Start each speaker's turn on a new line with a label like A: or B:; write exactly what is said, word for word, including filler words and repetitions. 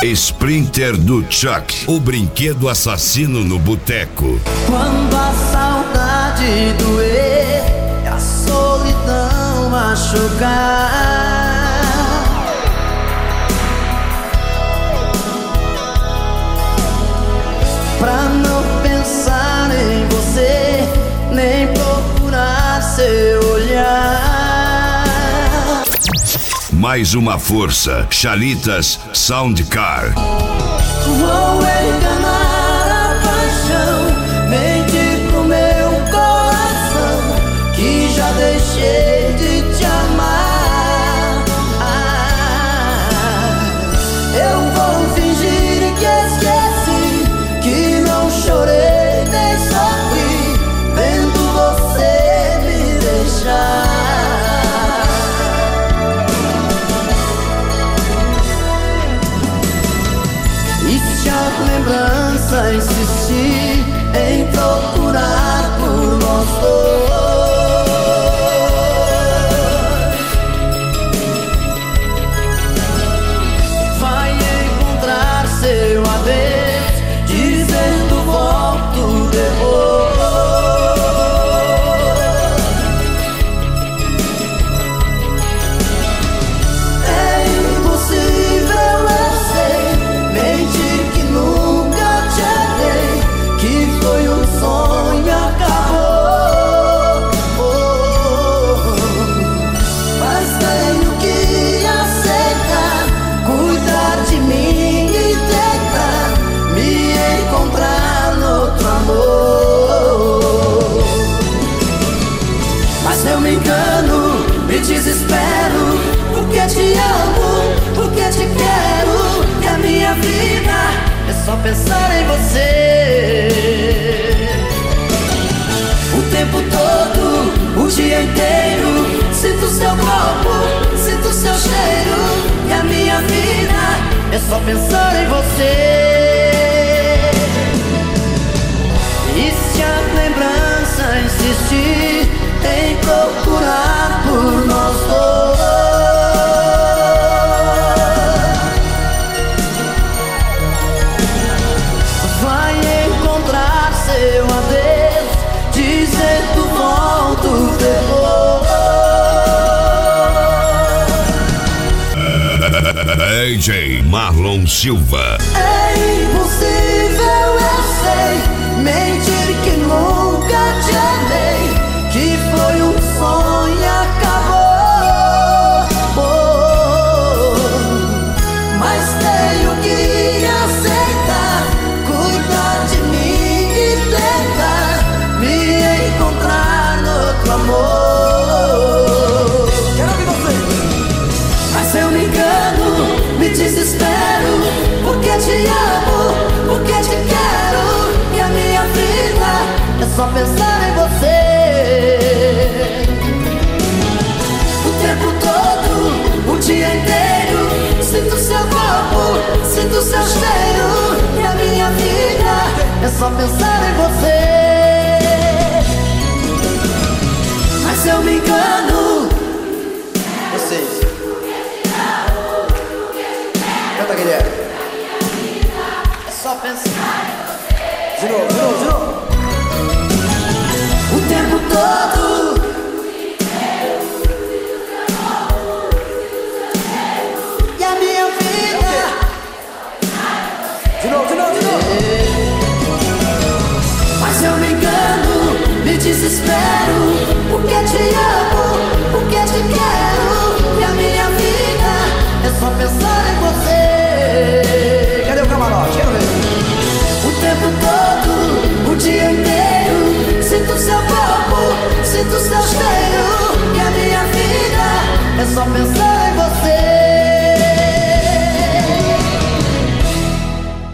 A: Sprinter do Chuck, o brinquedo assassino no boteco.
B: Quando a saudade doer e a solidão machucar, pra não pensar em você, nem procurar seu olhar.
A: Mais uma força, Chalitas Soundcar.
B: Vou enganar a paixão, mentir pro meu coração, que já deixei de te amar. Ah, eu vou fingir que esqueci, que não chorei nem sofri, vendo você me deixar. Lembrança insistir em procurar por nós dois, vai encontrar seu adeus, dizendo volto depois. É impossível, eu sei, mentir que nunca te amei, que foi um sonho e acabou. Oh, mas tenho que aceitar, cuidar de mim e tentar me encontrar no outro amor. Mas eu me engano, me desespero, porque te amo, porque te quero, e a minha vida é só pensar em você. O tempo todo, o dia inteiro, sinto seu corpo, sinto seu cheiro, e a minha vida é só pensar em você. E se a lembrança insistir em procurar por nós dois, seu adeus, dizendo volto depois.
A: D J Marlon Silva.
B: É impossível, eu sei, mentir que nunca te amei, que foi um sonho e acabou. Oh, mas tenho que aceitar, cuidar de mim e tentar me encontrar no outro amor. Quero ouvir você. Mas eu me engano, me desespero, porque te amo, porque te quero, e a minha vida é só pensar em você. O tempo todo, o dia inteiro, sinto seu corpo, sinto seu cheiro, e a minha vida é só pensar em você. Mas eu me engano. Vocês canta, Guilherme. É só pensar. De novo, de novo, de novo. O tempo todo. E a minha vida. De novo, de novo, de novo. Mas eu me engano, me desespero, porque te amo.